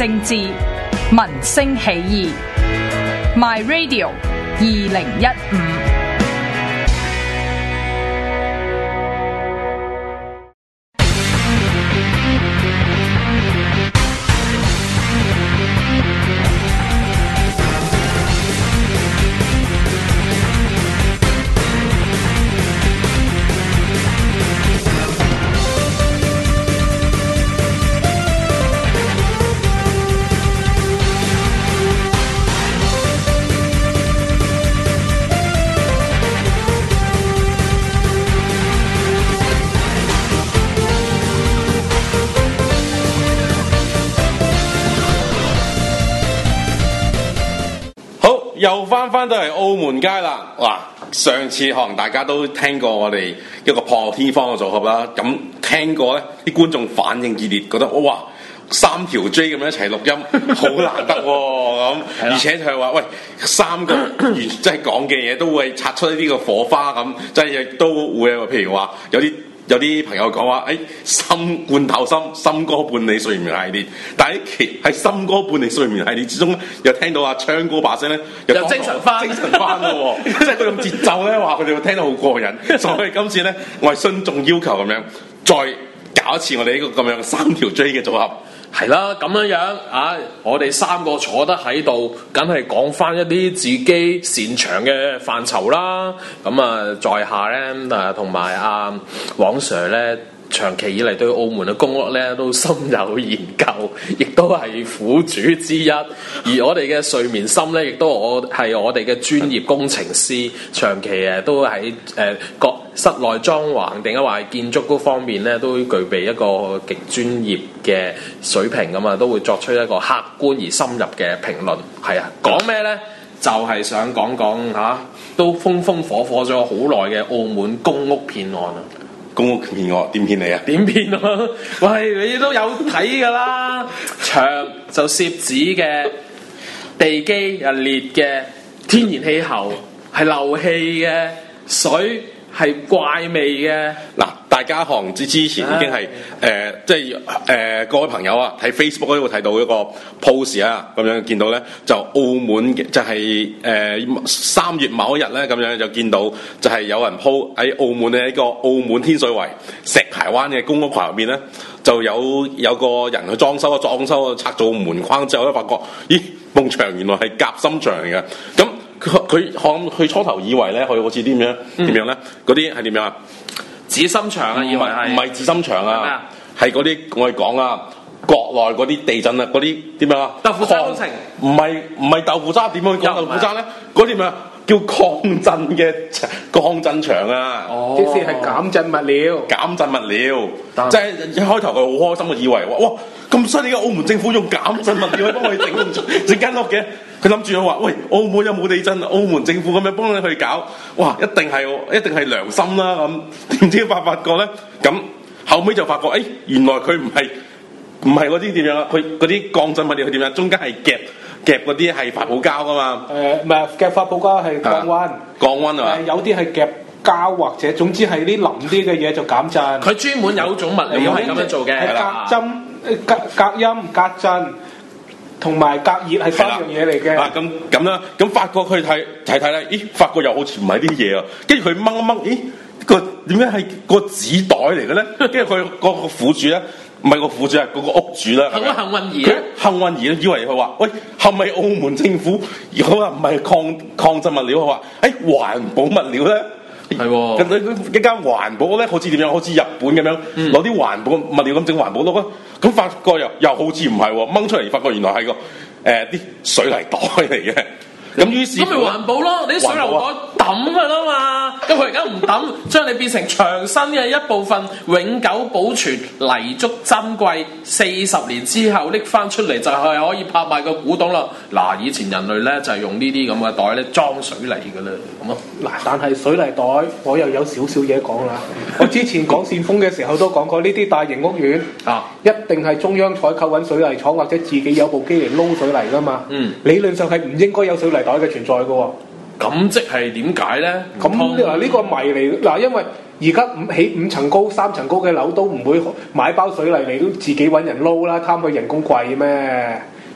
政治，民聲起義。My Radio 2015。 又翻到嚟澳門街啦！哇，上次可能大家都聽過我哋一個破天荒嘅組合啦，咁聽過咧，啲觀眾反應熱烈，覺得哇三條 J 咁樣一齊錄音好難得喎咁，而且就係話喂三個即係講嘅嘢都會擦出呢個火花咁，即係亦都會譬如話有啲朋友講話，心罐頭心歌伴你睡眠系列，但係喺心歌伴你睡眠系列之中，又聽到阿鏘哥把聲咧，又精神翻咯喎，即係嗰種節奏咧，話佢哋會聽到好過癮，所以今次咧，我係順眾要求咁樣，再搞一次我哋呢個咁樣三條 J 嘅組合。 係啦，咁樣啊！我哋三個坐得喺度，梗係講翻一啲自己擅長嘅範疇啦。咁啊，在下咧同埋阿黃 Sir 咧，長期以嚟對澳門嘅公屋咧都深有研究，亦都係苦主之一。而我哋嘅睡眠心咧，亦都係我哋嘅專業工程師，長期都喺各室內裝潢定係話建築嗰方面咧，都具備一個極專業嘅水平㗎嘛，都會作出一個客觀而深入嘅評論。係啊，講咩咧？就係想講都風風火火咗好耐嘅澳門公屋騙案啊！ 公屋騙案點騙你啊？ 點騙啊？喂，你都有睇㗎啦！牆就攝紙嘅，地基又裂嘅，天然氣喉係漏氣嘅，水係怪味嘅。嗱， 大家可能之前已經係各位朋友啊，睇 Facebook 都會睇到一個 post 啊，咁樣見到咧就澳門嘅就係3月某一日咧咁樣就見到就係有人 po 喺澳門嘅一個澳門天水圍石排灣嘅公屋群入面咧，就有個人去裝修拆咗門框之後咧，發覺咦埲牆原來係夾心牆嚟嘅，咁佢初頭以為咧佢好似點樣咧？嗰啲係點樣啊？ 紙心牆啊，以為係唔係紙心牆啊？係嗰啲我哋講啊，國內嗰啲地震啊，嗰啲點樣啊？ 豆腐渣工程唔係豆腐渣，點樣講豆腐渣咧？嗰啲咩啊？叫抗震牆啊！ 哦，即係減震物料， 即係一開頭佢好開心嘅，以為哇咁犀利嘅澳門政府用減震物料去幫我哋整間屋嘅，佢諗住話喂澳門有冇地震，澳門政府咁樣幫你去搞，哇一定係良心啦咁，點知發覺咧咁後尾就發覺原來佢唔係嗰啲點樣啊？佢嗰啲降震物料係點樣？中間係夾嗰啲係發泡膠噶嘛？ 唔係夾發泡膠係降溫係嘛？ 有啲係夾膠或者總之係啲腍啲嘅嘢就減震。 佢專門有種物料係咁樣做嘅， 係隔音、隔震同埋隔熱係三樣嘢嚟嘅。 咁啦，咁發覺佢睇咧，咦？發覺又好似唔係啲嘢啊！跟住佢掹一掹，咦？點解係個紙袋嚟嘅咧？跟住佢個苦主咧，唔係個苦主啊，嗰個屋主啦。 幸運兒佢幸運兒以為佢話：喂，係咪澳門政府？佢話唔係抗震物料，佢話環保物料咧。 係喎， 一間環保咧，好似點樣？好似日本咁樣攞啲環保物料咁整環保屋啊！咁發覺又好似唔係喎，掹出嚟發覺原來係個啲水泥袋嚟嘅。咁於是咁咪環保咯，你啲水泥袋抌佢啦嘛，咁佢而家唔抌，將你變成牆身嘅一部分，永久保存泥足珍貴，40年之後拎翻出嚟就係可以拍賣個古董啦。嗱，以前人類咧就係用呢啲咁嘅袋咧裝水泥噶啦，咁啊。 嗱，但係水泥袋我又有少少嘢講啦。我之前講扇風嘅時候都講過，呢啲大型屋苑一定係中央採購揾水泥廠或者自己有部機嚟撈水泥噶嘛。理論上係唔應該有水泥袋嘅存在嘅喎。 咁即係點解咧？ 咁嗱呢個謎嚟嗱，因為而家起5層高、3層高嘅樓都唔會買包水泥嚟都自己揾人撈啦，貪佢人工貴咩？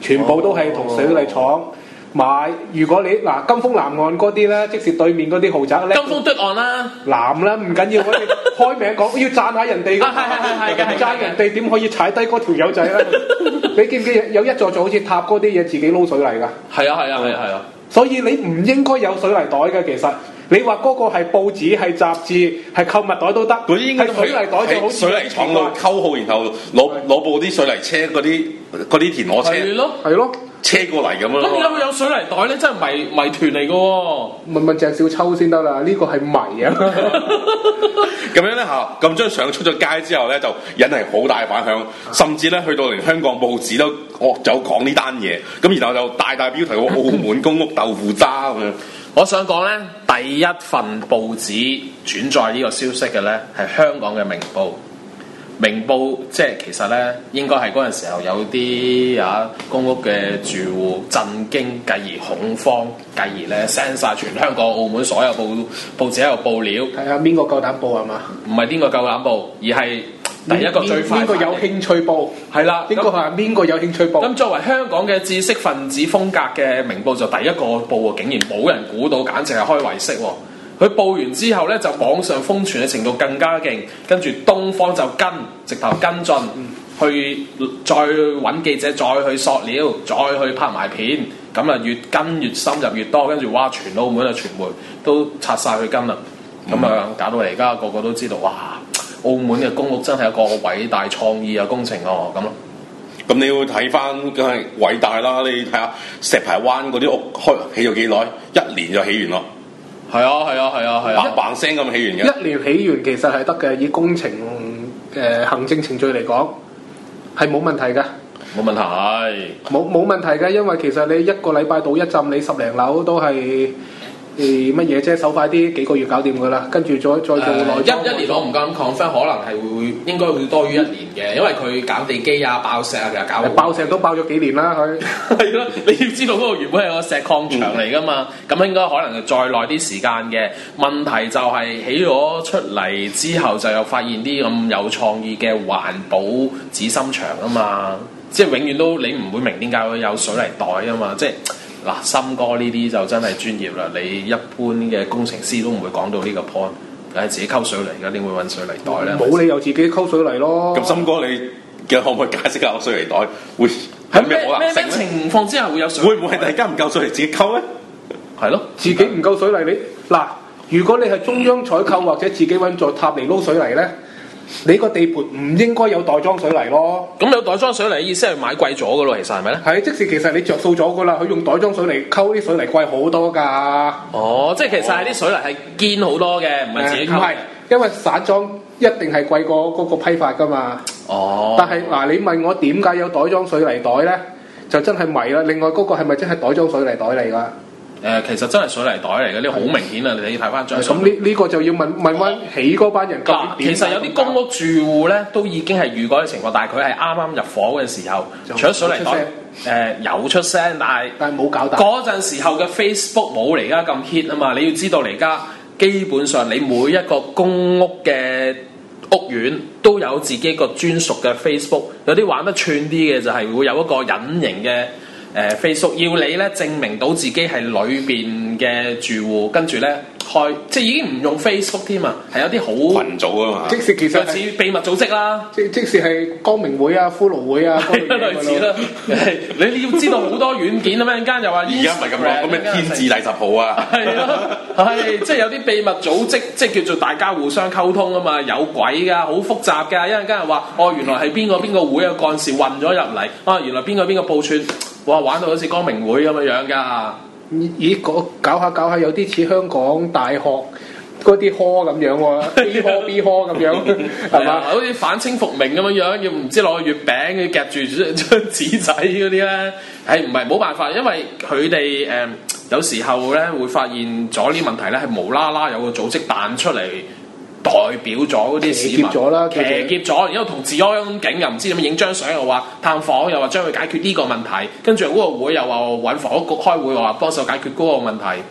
全部都係同水泥廠買。如果你嗱金峰南岸嗰啲咧，即是對面嗰啲豪宅咧， 金峰對岸啦， 南啦唔緊要，我哋開名講要讚下人哋㗎， 係讚人哋點可以踩低嗰條友仔咧？你記唔記有一座好似塔嗰啲嘢自己撈水泥㗎？ 係啊， 所以你唔應該有水泥袋嘅，其實你話嗰個係報紙、係雜誌、係購物袋都得。 嗰啲應該係水泥袋就好似水泥廠度溝好，然後攞部啲水泥車嗰啲田螺車係咯， 車過嚟咁樣咯。 咁點解會有水泥袋咧？真係謎團嚟嘅喎。 問鄭少秋先得啦，呢個係謎啊！ 咁樣咧嚇，咁張相出咗街之後咧，就引嚟好大反響，甚至咧去到連香港報紙都有講呢單嘢，咁然後就大標題喎，澳門公屋豆腐渣咁樣。 我想講咧，第一份報紙轉載呢個消息嘅咧係香港嘅明報。明報即係其實咧，應該係嗰陣時候有啲公屋嘅住戶震驚，繼而恐慌，繼而咧 send 曬全香港、澳門所有報紙喺度報料。 係啊，邊個夠膽報係嘛？ 唔係邊個夠膽報，而係第一個最快。 邊個有興趣報？係啦，邊個係邊個有興趣報？ 咁作為香港嘅知識分子風格嘅明報就第一個報喎，竟然冇人估到，簡直係開胃式喎！佢報完之後咧，就網上瘋傳嘅程度更加勁，跟住東方就直頭跟進，去再揾記者，再去索料，再去拍埋片，咁啊越跟越深入越多，跟住哇，全澳門嘅傳媒都拆晒去跟啦，咁啊搞到而家個個都知道，哇！澳門嘅公屋真係一個偉大創意嘅工程哦，咁咯。 咁你要睇翻，梗係偉大啦！你睇下石排灣嗰啲屋起咗幾耐？1年就起完咯。係啊，嘭聲咁起完嘅。1 年起完其實係得嘅，以工程行政程序嚟講係冇問題嘅。 冇問題。 冇問題嘅，因為其實你一個禮拜到一浸，你10零樓都係。乜嘢啫？手快啲，幾個月搞掂噶啦，跟住再做內裝。 一年我唔敢 confirm，可能係應該會多於1年嘅，因為佢搞地基啊、爆石啊，其實搞爆石都爆咗幾年啦，佢係咯，你要知道嗰個原本係個石礦場嚟噶嘛，咁應該可能再耐啲時間嘅。問題就係起咗出嚟之後，就有發現啲咁有創意嘅環保紙芯牆啊嘛，即係永遠都你唔會明點解會有水泥袋啊嘛，即係。嗱，森哥呢啲就真係專業啦！你一般嘅工程師都唔會講到呢個 point，梗係自己溝水泥㗎，點會揾水泥袋咧？ 冇理由自己溝水泥咯。 咁森哥你可唔可以解釋下個水泥袋會係咩情況之下會有水泥袋？ 會唔會係大家唔夠水泥自己溝咧？ 係咯， 自己唔夠水泥你嗱，如果你係中央採購或者自己揾座塔嚟撈水泥咧？你個地盤唔應該有袋裝水泥咯。咁有袋裝水泥意思係買貴咗嘅咯，其實係咪咧？係，即使其實你着數咗嘅啦，佢用袋裝水泥溝啲水泥貴好多㗎。哦，即係其實係啲水泥係堅好多嘅，唔係自己溝。唔係，因為散裝一定係貴過嗰個批發㗎嘛。哦。但係嗱，你問我點解有袋裝水泥袋咧？就真係迷啦。另外嗰個係咪真係袋裝水泥袋嚟㗎？其實真係水泥袋嚟嘅，呢好明顯啊！你睇翻張相。咁呢個就要問翻起嗰班人。嗱，其實有啲公屋住戶咧，都已經係遇過嘅情況，但係佢係啱啱入伙嘅時候，除咗水泥袋，有出聲，但係冇搞大。嗰陣時候嘅 Facebook 冇而家咁 hit 啊嘛！你要知道而家基本上你每一個公屋嘅屋苑都有自己一個專屬嘅 Facebook， 有啲玩得串啲嘅就係會有一個隱形嘅。Facebook 要你咧證明到自己係裏邊嘅住戶，跟住咧開，即係已經唔用 Facebook 添啊，係有啲好群組啊嘛，即係其實似秘密組織啦，即使係光明會啊、骷髏會啊，類似啦。你要知道好多軟件啊嘛，陣間又話而家唔係咁講，咁咩天字第10號啊，係咯，係即係有啲秘密組織，即係叫做大家互相溝通啊嘛，有鬼㗎，好複雜㗎，一陣間又話哦，原來係邊個會嘅幹事混咗入嚟，啊原來邊個報串。哇！玩到好似光明會咁樣㗎，咦？搞下有啲似香港大學嗰啲科咁樣喎，B 科咁樣，係嘛？好似反清復明咁樣，要唔知攞個月餅，要夾住張紙仔嗰啲咧，唔係冇辦法，因為佢哋有時候咧會發現咗呢問題咧，係無啦啦有個組織彈出嚟。代表咗嗰啲市民，騎劫咗，然後同治安警又唔知點樣影張相，又話探訪，又話將佢解決呢個問題，跟住嗰個會又話揾房屋局開會，話幫手解決嗰個問題，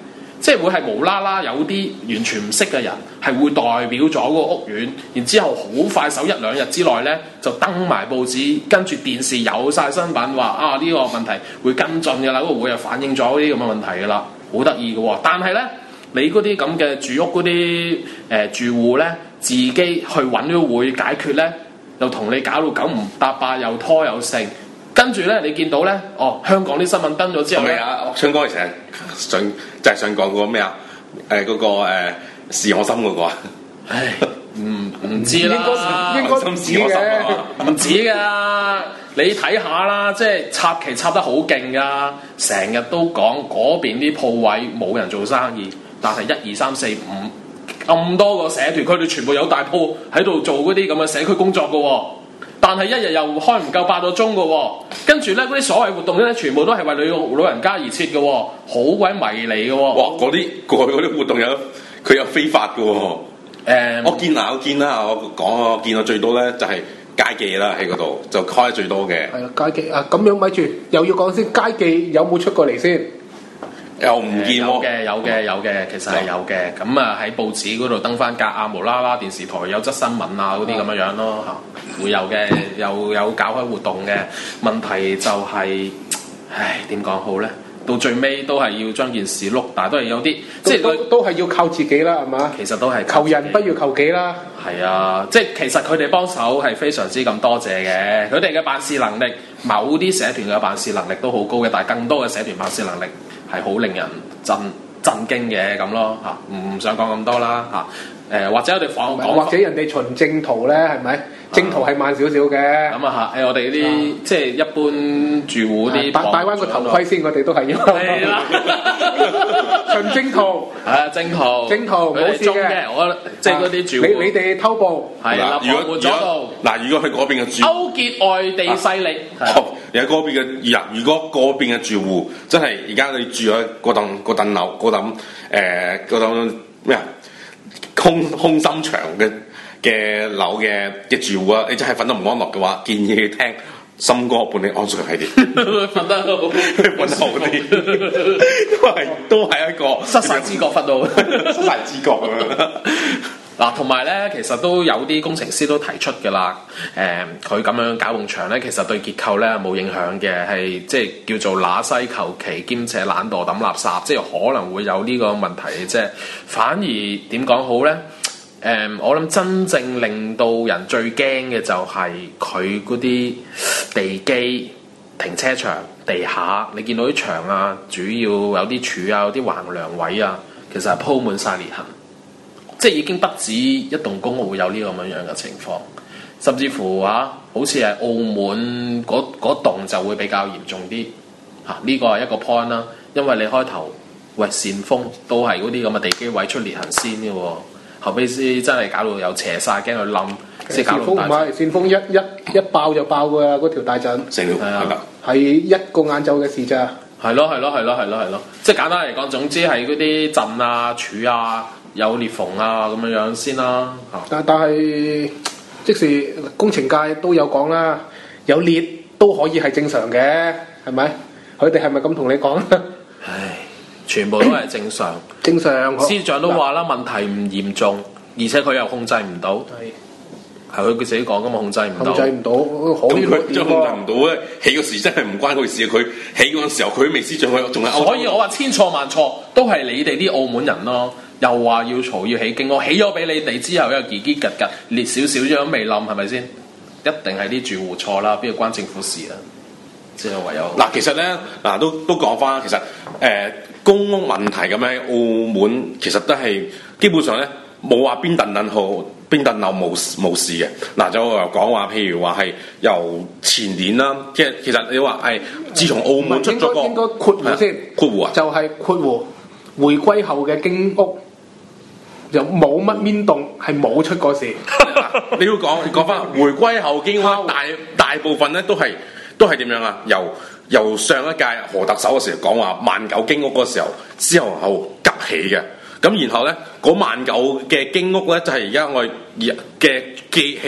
即係會係無啦啦有啲完全唔識嘅人係會代表咗嗰個屋苑，然之後好快手1-2日之內咧就登埋報紙，跟住電視有晒新聞話啊呢個問題會跟進嘅啦，嗰個會又反映咗呢啲咁嘅問題嘅啦，好得意嘅喎。但係咧你嗰啲咁嘅住屋嗰啲住戶咧，自己去揾呢個會解決咧，又同你搞到九唔搭八，又拖又剩。跟住咧，你見到咧，香港啲新聞登咗之後咧， 昌哥成日想講嗰個咩啊？嗰個是我心嗰個啊？ 唉，唔知啦， 應該唔止嘅， 唔止㗎。你睇下啦，即係插旗插得好勁㗎，成日都講嗰邊啲鋪位冇人做生意，但係1、2、3、4、5咁多個社團，佢哋全部有大鋪喺度做嗰啲咁嘅社區工作㗎喎。但係一日又開唔夠8個鐘嘅喎，跟住咧嗰啲所謂活動咧，全部都係為老人家而設嘅喎，好鬼迷你嘅喎。 哇！嗰啲活動佢有非法嘅喎。我見啦，我見到最多咧就係街記啦，喺嗰度就開得最多嘅。 係啊，街記啊，咁樣咪住，又要講先，街記有冇出過嚟先？ 又唔見喎。 有嘅，其實係有嘅。咁啊喺報紙嗰度登翻格啊，無啦啦電視台有則新聞啊嗰啲咁樣咯嚇。會有嘅，又有搞開活動嘅。問題就係、唉點講好咧？到最尾都係要將件事碌，但係都係有啲即係都係要靠自己啦，係嘛？ 其實都係求人不如求己啦。 係啊，即係其實佢哋幫手係非常之咁多謝嘅。佢哋嘅辦事能力，某啲社團嘅辦事能力都好高嘅，但係更多嘅社團辦事能力係好令人震驚嘅咁咯嚇。唔想講咁多啦嚇。或者我哋講， 或者人哋循正途咧，係咪？正途係慢少少嘅。 咁啊嚇，我哋啲即係一般住戶啲戴翻個頭盔先，我哋都係要。係啦，循正途。 係啊，正途冇事嘅。我即係嗰啲住戶。 你哋偷步係啦，如果去嗰邊嘅住勾結外地勢力， 有嗰邊嘅如果嗰邊嘅住戶真係而家你住喺嗰棟樓嗰棟咩啊？空心牆嘅樓嘅住戶啊，你真係瞓得唔安樂嘅話，建議你聽森哥伴你安睡系列， 瞓得好， 瞓得好啲，都係一個失晒知覺瞓到， 失晒知覺咁樣。 嗱，同埋咧，其實都有啲工程師都提出嘅啦。佢咁樣搞埲牆咧，其實對結構咧冇影響嘅，係即係叫做乸西求其兼且懶惰抌垃圾，即係可能會有呢個問題嘅啫。反而點講好咧？我諗真正令到人最驚嘅就係佢嗰啲地基、停車場、地下，你見到啲牆啊，主要有啲柱啊、有啲橫梁位啊，其實係鋪滿晒裂痕。即係已經不止一棟公屋會有呢個咁樣嘅情況，甚至乎好似係澳門嗰棟就會比較嚴重啲嚇。呢個係一個 point 啦，因為你開頭扇風都係嗰啲咁嘅地基位出裂痕先嘅喎，後尾先真係搞到有斜晒，驚佢冧，先搞到大。 扇風一爆就爆㗎啦，嗰條大陣。 係啊， 係一個晏晝嘅事咋。係咯， 即係簡單嚟講，總之係嗰啲陣啊、柱啊。有裂縫啊咁樣先啦嚇， 但係即使工程界都有講啦，有裂都可以係正常嘅，係咪？佢哋係咪咁同你講？ 唉，全部都係正常。 正常。 司長都話啦，問題唔嚴重，而且佢又控制唔到。係佢自己講噶嘛，控制唔到。 咁佢真係控制唔到咧，起嗰時真係唔關佢事，佢起嗰陣時候佢未司長，佢仲係。 所以我話千錯萬錯，都係你哋啲澳門人咯。又話要嘈要起經，我起咗俾你哋之後又嘰嘰格格裂少少咗未冧，係咪先？一定係啲住戶錯啦，邊個關政府事啊？即係唯有嗱，其實咧都講翻，其實公屋問題咁喺澳門，其實都係基本上咧冇話邊棟樓冇事嘅。嗱，就又講話，譬如話係由前年啦，即係其實你話係自從澳門出咗個應該括弧先， 括弧啊， 就係括弧回歸後嘅經屋。又冇乜邊棟係冇出過事。 你要講翻回歸後經屋，大部分咧都係點樣啊？由上一屆何特首嘅時候講話19000經屋嗰時候之後急起嘅。咁然後咧嗰19000嘅經屋咧就係而家我嘅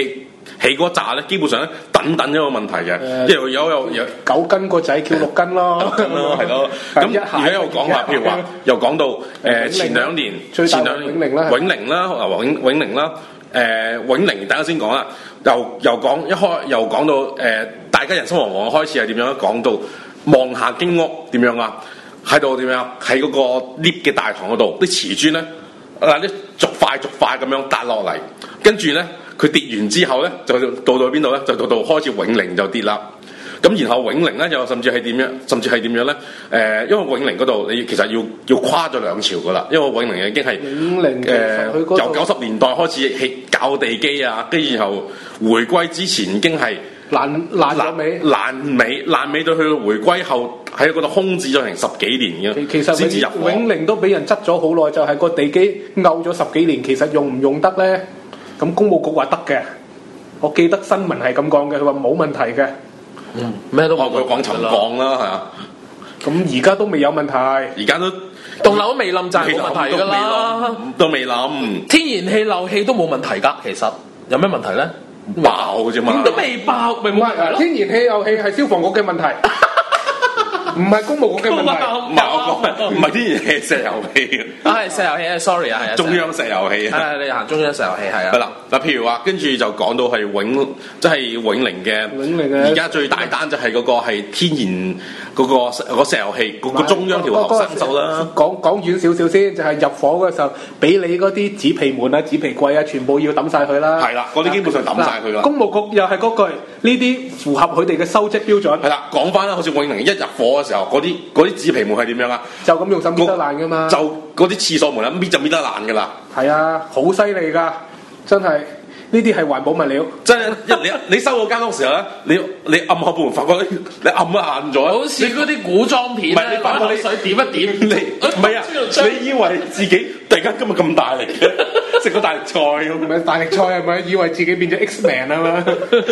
起嗰扎咧，基本上咧等一個問題嘅，因為有 9斤個仔叫6斤咯， 係咯。咁而家又講話，譬如話又講到前兩年永寧啦，永寧啦，永寧大家先講啦，又講到大家人心惶惶開始係點樣？講到望下經屋點樣啊？喺度點樣？喺嗰個 lift 嘅大堂嗰度，啲瓷磚咧啲逐塊咁樣搭落嚟，跟住咧佢跌完之後咧，就到邊度咧？就到開始永寧就跌啦。咁然後永寧咧又甚至係點樣咧？因為永寧嗰度你其實要跨咗兩朝噶啦，因為永寧已經係由90年代開始起搞地基啊，跟住然後回歸之前已經係爛尾到去到回歸後喺嗰度空置咗成10幾年嘅， 其實永寧都俾人執咗好耐，就係個地基漚咗10幾年，其實用唔用得咧？咁工務局話得嘅，我記得新聞係咁講嘅，佢話冇問題嘅。 咩都冇佢講沉降啦，係啊。 咁而家都未有問題， 而家都棟樓都未冧就係冇問題㗎啦， 都未冧。 天然氣漏氣都冇問題㗎，其實有咩問題咧？ 爆啫嘛， 都未爆，咪冇問題咯。 天然氣漏氣係消防局嘅問題。唔係工務局嘅問題， 唔係天然氣，石油氣係石油氣啊 ，sorry 啊，係啊， 中央石油氣啊， 你行中央石油氣係啊。 係啦，嗱，譬如話，跟住就講到係即係永寧嘅，而家最大單就係嗰個係天然嗰個石油氣，個中央條喉生鏽啦。 講遠少少先，就係入伙嘅時候，俾你嗰啲紙皮門啊、紙皮櫃啊，全部要抌晒佢啦。 係啦，嗰啲基本上抌晒佢啦。 工務局又係嗰句，呢啲符合佢哋嘅收積標準。 係啦，講翻啦，好似永寧一入伙嘅時候，嗰啲紙皮門係點樣啊？就咁用手搣得爛噶嘛？ 就嗰啲廁所門搣就搣得爛噶啦。 係啊，好犀利噶，真係呢啲係環保物料。 真係你收嗰間屋時候咧，你按下部門，發覺你按硬咗， 好似嗰啲古裝片咧，把個水點一點， 唔係啊！你以為自己突然間今日咁大力嘅，食個大力菜咁樣？大力菜係咪？以為自己變咗 X-Man 啊嘛？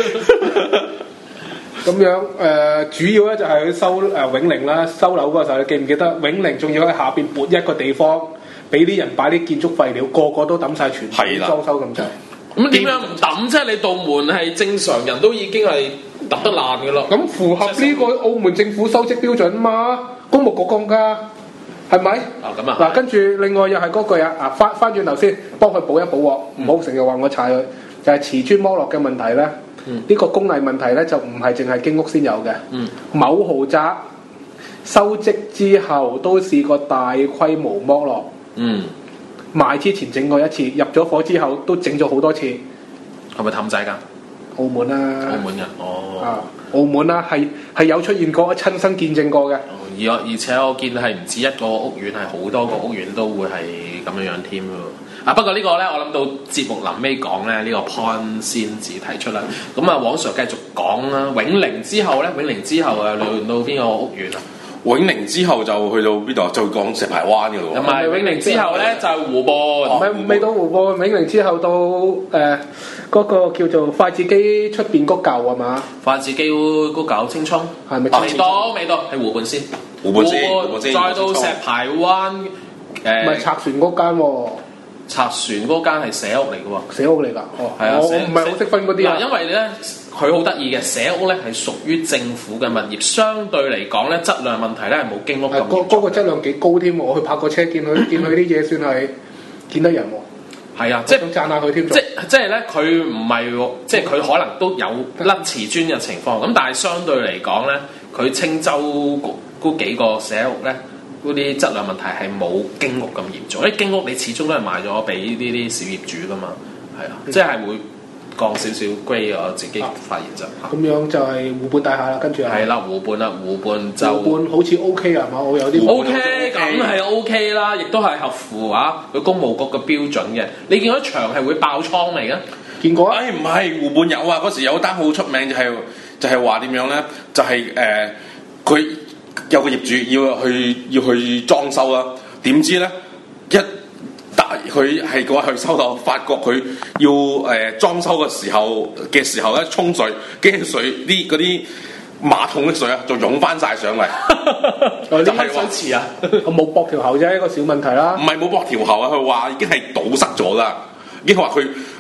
咁樣主要咧就係去收永寧啦，收樓嗰時候你記唔記得永寧仲要喺下邊撥一個地方，俾啲人擺啲建築廢料，個個都抌晒全部裝修咁滯。 咁點樣唔抌啫？你道門係正常人都已經係揼得爛嘅咯。 咁符合呢個澳門政府收積標準嘛？工務局講㗎，係咪？ 咁啊。 嗱，跟住另外又係嗰句啊，翻轉頭先幫佢補一補喎，唔好成日話我踩佢，就係瓷磚剝落嘅問題咧。呢個工藝問題咧就唔係淨係經屋先有嘅，某豪宅收積之後都試過大規模剝落，賣之前整過一次，入咗伙之後都整咗好多次。 係咪氹仔㗎？ 澳門啊， 澳門嘅， 澳門啊，係有出現過，親身見證過嘅。 而且我見係唔止一個屋苑，係好多個屋苑都會係咁樣樣添喎。不過呢個咧，我諗到節目臨尾講咧，呢個 point 先至提出啦。咁啊，黃 Sir 繼續講啦。永寧之後咧，輪到邊個屋苑啊？ 永寧之後就去到邊度？就講石排灣嘅咯。 唔係永寧之後咧，就係湖畔。 未到湖畔，永寧之後到嗰個叫做筷子基出邊嗰舊係嘛？ 筷子基嗰舊青葱係咪？未到，係湖畔先。湖畔先，再到石排灣唔係拆船嗰間喎。 拆船嗰間係社屋嚟嘅喎， 社屋嚟㗎，係啊，我唔係好識分嗰啲啊。 因為咧，佢好得意嘅，社屋咧係屬於政府嘅物業，相對嚟講咧，質量問題咧係冇經屋咁嚴重。 嗰個質量幾高添喎，我去泊個車見佢啲嘢算係見得人喎。 係啊，即係想讚下佢添。 即係咧，佢唔係即係佢可能都有甩瓷磚嘅情況，咁但係相對嚟講咧，佢青州嗰幾個社屋咧。嗰啲質量問題係冇經屋咁嚴重，因為經屋你始終都係賣咗俾呢啲小業主噶嘛，係啊，即係會降少少 grade，我自己發現就咁樣就係湖畔大廈啦，跟住係啦，湖畔好似 OK 啊嘛，我有啲 OK， 咁係 OK 啦，亦都係合乎佢工務局嘅標準嘅。你見到牆係會爆瘡嚟嘅？ 見過啊？ 唔係湖畔有啊，嗰時有單好出名就係話點樣咧？就係佢。有個業主要去裝修啦，點知咧佢係嗰日去收樓，發覺佢要裝修嘅時候咧沖水，驚水啲嗰啲馬桶嘅水啊，就湧翻晒上嚟。 就係水池啊！ 我冇駁條喉啫，一個小問題啦。 唔係冇駁條喉啊，佢話已經係堵塞咗啦。已經話佢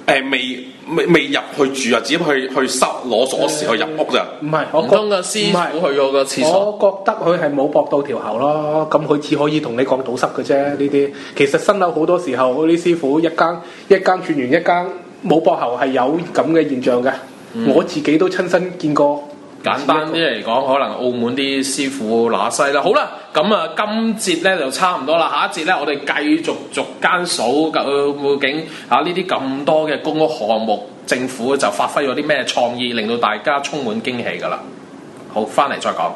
未入去住啊，只不過去收攞鎖匙去入屋咋。 唔係，我唔通個師傅去咗個廁所？ 我覺得佢係冇駁到條喉咯，咁佢只可以同你講堵塞嘅啫。呢啲其實新樓好多時候嗰啲師傅一間轉完一間冇駁喉係有咁嘅現象嘅，我自己都親身見過。 簡單啲嚟講，可能澳門啲師傅乸西啦。好啦，咁啊，今節咧就差唔多啦。下一節咧，我哋繼續逐間數究竟啊呢啲咁多嘅公屋項目，政府就發揮咗啲咩創意，令到大家充滿驚喜㗎啦。好，翻嚟再講。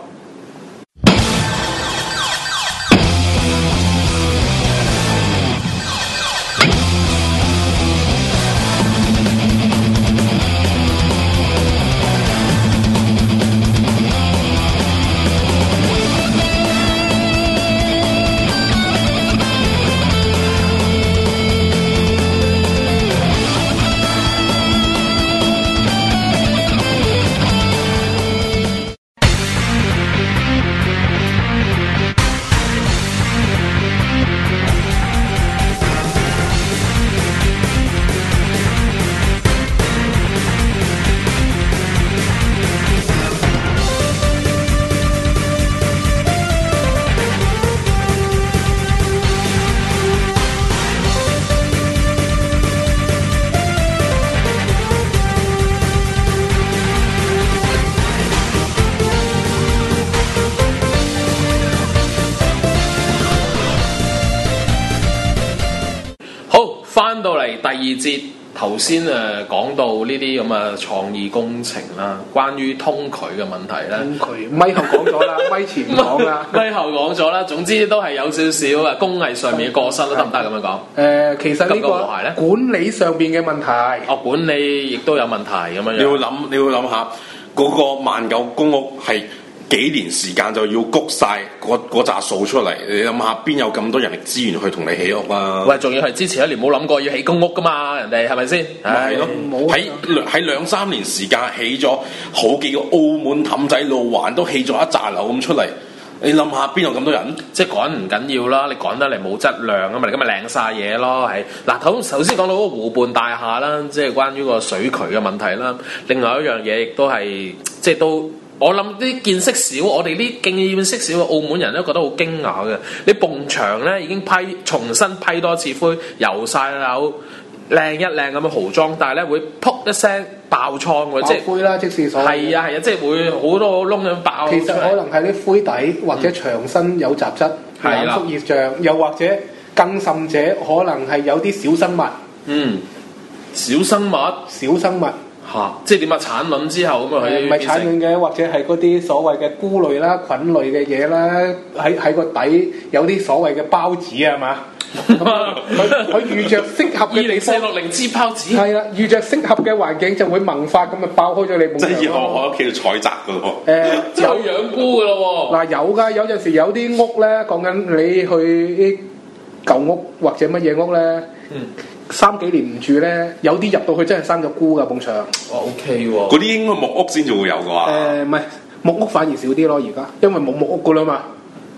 翻到嚟第二節，頭先講到呢啲咁嘅創意工程啦，關於通渠嘅問題咧， 通渠咪後講咗啦，咪前唔講啦， 咪後講咗啦。總之都係有少少啊工藝上面嘅過失啦，得唔得咁樣講？ 其實呢個管理上邊嘅問題， 管理亦都有問題咁樣。 你要諗下嗰個萬九公屋係幾年時間就要谷晒嗰紮數出嚟，你諗下邊有咁多人力資源去同你起屋啊？ 喂，仲要係之前一年冇諗過要起公屋噶嘛？人哋係咪先？ 咪係咯，喺2-3年時間起咗好幾個澳門氹仔路環都起咗一紮樓咁出嚟，你諗下邊有咁多人？ 即係趕唔緊要啦，你趕得嚟冇質量啊嘛，你咁咪靚晒嘢咯。係嗱，頭先講到嗰個湖畔大廈啦，即係關於個水渠嘅問題啦。另外一樣嘢亦都係即係都。我諗啲見識少，我哋啲經驗識少嘅澳門人都覺得好驚訝嘅。你埲牆咧已經重新批多次灰，油晒樓，靚一靚咁嘅豪裝，但係咧會噗一聲爆瘡嘅，即係灰啦，即是所謂。 係啊，即係會好多窿咁爆。 其實可能係啲灰底或者牆身有雜質，反覆熱脹，又或者更甚者可能係有啲小生物。 小生物。即係點啊？產卵之後咁啊，佢唔係產卵嘅，或者係嗰啲所謂嘅菇類啦、菌類嘅嘢啦，喺個底有啲所謂嘅孢子啊嘛。佢遇着適合嘅 2040支孢子。 係啦，遇着適合嘅環境就會萌發咁啊，爆開咗你埲牆。 即係以後我喺屋企度採摘噶喎。 有養菇噶咯喎。 嗱有㗎，有陣時有啲屋咧，講緊你去啲舊屋或者乜嘢屋咧。3幾年唔住咧，有啲入到去真係生咗菇㗎埲牆。 OK 喎。 嗰啲應該木屋先至會有㗎喎。 唔係木屋反而少啲咯，而家因為冇木屋㗎啦嘛。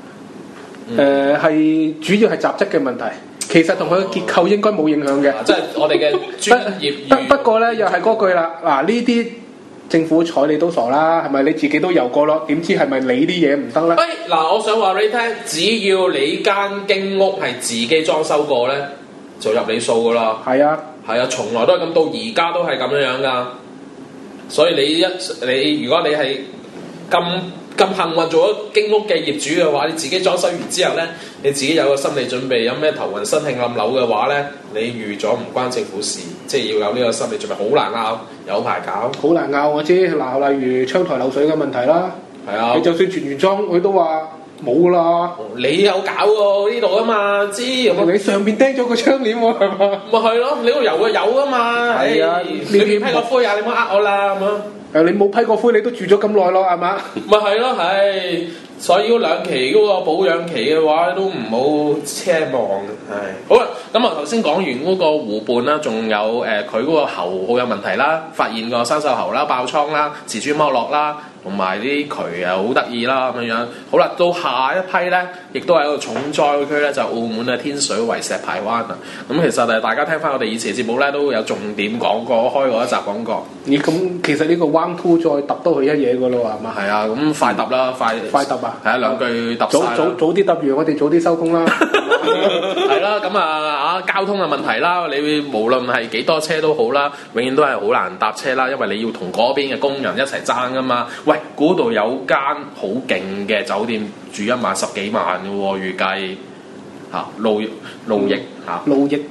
係主要係雜質嘅問題，其實同佢嘅結構應該冇影響嘅。 即係我哋嘅專業。 不過咧，又係嗰句啦。嗱，呢啲政府睬你都傻啦，係咪？你自己都有過咯，點知係咪你啲嘢唔得咧？ 嗱，我想話俾你聽，只要你間經屋係自己裝修過咧，就入你數噶啦。係啊，從來都係咁，到而家都係咁樣樣噶。所以你如果你係咁幸運做咗經屋嘅業主嘅話，你自己裝修完之後咧，你自己有個心理準備，有咩頭暈身慶冧樓嘅話咧，你預咗唔關政府事，即係要有呢個心理準備，好難拗，有排搞。好難拗，我知嗱，例如窗台漏水嘅問題啦。係啊，你就算全完裝，佢都話。冇噶啦，你有搞喎呢度啊嘛，知你上邊釘咗個窗簾喎，係嘛？咪係咯，你嗰度有啊有啊嘛。係啊，你批個灰啊，你唔好呃我啦咁樣。你冇批過灰，你都住咗咁耐咯，係嘛？咪係咯，係所以嗰兩期嗰個保養期嘅話，都唔好奢望。係好啦，咁啊頭先講完嗰個湖畔啦，仲有佢嗰個喉好有問題啦，發現個生鏽喉啦、爆瘡啦、瓷磚剝落啦。同埋啲渠啊好得意啦咁樣，好啦，到下一批咧，亦都係一個重災區咧，就澳門嘅天水圍石排灣啊。咁其實大家聽翻我哋以前嘅節目咧，都有重點講過，開過一集講過。 咦，咁其實呢個彎 two 再揼到佢一嘢嘅咯喎，係嘛？ 係啊，咁快揼啦，快揼啊！係啊，兩句揼晒啦。 早啲揼完，我哋早啲收工啦。 係啦，咁交通嘅問題啦，你無論係幾多車都好啦，永遠都係好難搭車啦，因為你要同嗰邊嘅工人一齊爭噶嘛。喂，嗰度有間好勁嘅酒店，住一晚10幾萬嘅喎，預計嚇路易嚇路易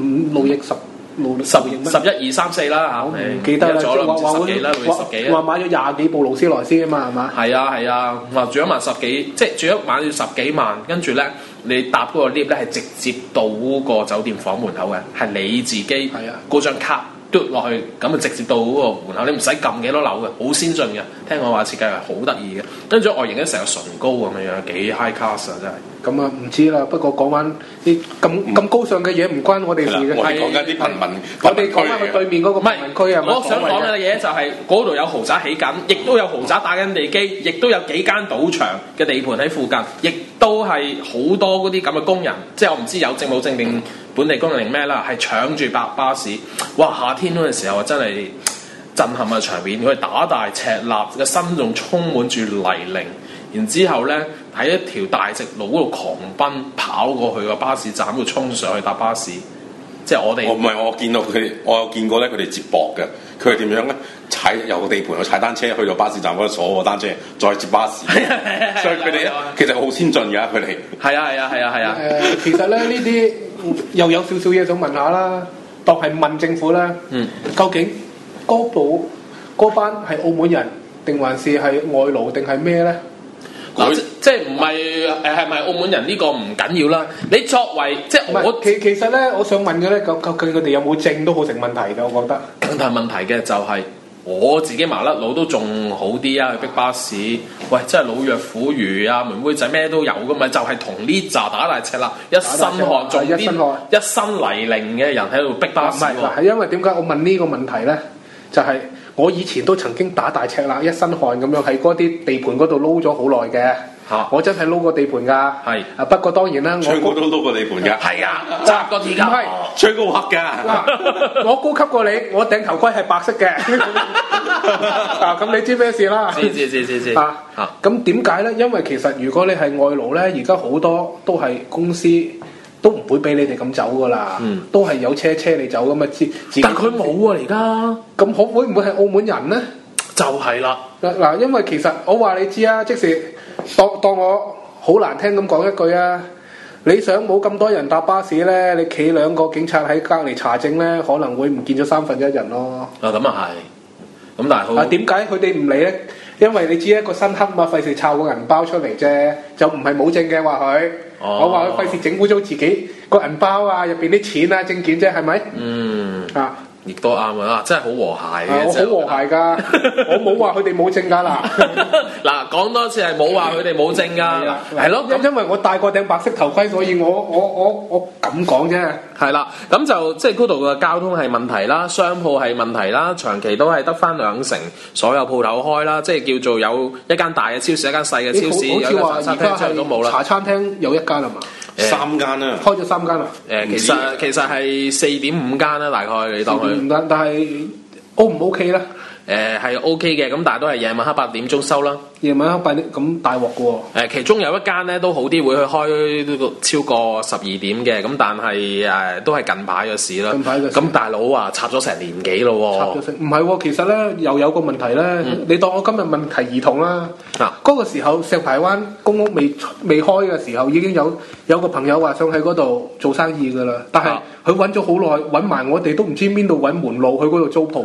11、2、3、4啦嚇， 唔記得啦， 話十幾啦，路易10幾啊， 話買咗20幾部勞斯萊斯啊嘛，係嘛？ 係啊，話住一晚10幾，即係住一晚要10幾萬，跟住咧你搭嗰個 lift 咧係直接到嗰個酒店房門口嘅，係你自己嗰張卡嘟落去，咁就直接到嗰個門口，你唔使撳幾多樓嘅，好先進嘅。聽講話設計係好得意嘅，跟住外形咧成個唇膏咁樣，幾 high class 啊真係。咁啊唔知啦，不過講翻啲咁高尚嘅嘢唔關我哋事嘅。 我哋講緊啲貧民， 我哋講翻佢對面嗰個貧民區啊。 我想講嘅嘢就係嗰度有豪宅起緊，亦都有豪宅打緊地基，亦都有幾間賭場嘅地盤喺附近，亦都係好多嗰啲咁嘅工人，即係我唔知有證冇證定本地工人定咩啦，係搶住搭巴士。哇！夏天嗰陣時候真係震撼嘅場面，佢打大赤鈪嘅身仲充滿住泥濘。然之後咧，喺一條大直路嗰度狂奔跑過去個巴士站度衝上去搭巴士，即係我哋。 我見到佢，我有見過咧，佢哋接駁嘅。佢係點樣咧？由個地盤去踩單車去到巴士站嗰度坐個單車，再接巴士。所以佢哋咧其實好先進㗎，佢哋。係啊。 其實咧呢啲又有少少嘢想問下啦，當係問政府啦。究竟嗰班係澳門人定還是係外勞定係咩咧？ 即係唔係係咪澳門人呢個唔緊要啦？你作為即係我其實咧，我想問嘅咧，究竟佢哋有冇證都好成問題嘅，我覺得。 更大問題嘅就係我自己麻甩佬都仲好啲啊，去逼巴士。喂，真係老弱婦孺啊，妹妹仔咩都有噶嘛，就係同呢紮打大赤啦，一身汗，仲啲一身泥濘嘅人喺度逼巴士。唔係， 係因為點解我問呢個問題咧？就係我以前都曾經打大赤啦，一身汗咁樣喺嗰啲地盤嗰度撈咗好耐嘅。我真係撈過地盤㗎。係。不過當然啦， 我都撈過地盤㗎。 係啊，揸過鐵架。唔係， 吹高黑㗎。 我高級過你，我頂頭盔係白色嘅。咁你知咩事啦？ 知。 咁點解咧？因為其實如果你係外勞咧，而家好多都係公司。都唔會俾你哋咁走噶啦，都係有車你走咁啊！ 但佢冇啊，而家咁會唔會係澳門人咧？ 就係啦， 嗱，因為其實我話你知啊，即使當我好難聽咁講一句啊，你想冇咁多人搭巴士咧，你企2個警察喺隔離查證咧，可能會唔見咗1/3人咯。 咁啊係，咁但係點解佢哋唔嚟咧？因為你知一個新黑嘛，費事抄個銀包出嚟啫，就唔係冇證嘅話佢。我話佢費事整污糟自己個銀包啊，入邊啲錢啊、證件啫，係咪？ 亦都啱啊！真係好和諧嘅， 我好和諧㗎，我冇話佢哋冇證㗎嗱。 嗱，講多次係冇話佢哋冇證㗎，係咯。 因為我戴過頂白色頭盔，所以我咁講啫。 係啦，咁就即係嗰度嘅交通係問題啦，商鋪係問題啦，長期都係得翻2成所有鋪頭開啦，即係叫做有一間大嘅超市，一間細嘅超市，有一間茶餐廳，之後都冇啦。 茶餐廳有1間啦嘛 ？3間啦， 開咗3間啦。 其實係4.5間啦，大概你當佢。 但係 O 唔 OK 咧？ 係 OK 嘅，咁但係都係夜晚黑8點鐘收啦。 夜晚黑8點咁大鑊嘅喎。 其中有一間咧都好啲，會去開超過12點嘅，咁但係都係近排嘅事啦。近排嘅事。咁大佬話插咗成年幾咯喎？插咗成唔係喎，其實咧又有個問題咧。你當我今日問題兒童啦。嗰個時候石排灣公屋未開嘅時候，已經有個朋友話想喺嗰度做生意㗎啦，但係佢揾咗好耐，揾埋我哋都唔知邊度揾門路去嗰度租鋪喎。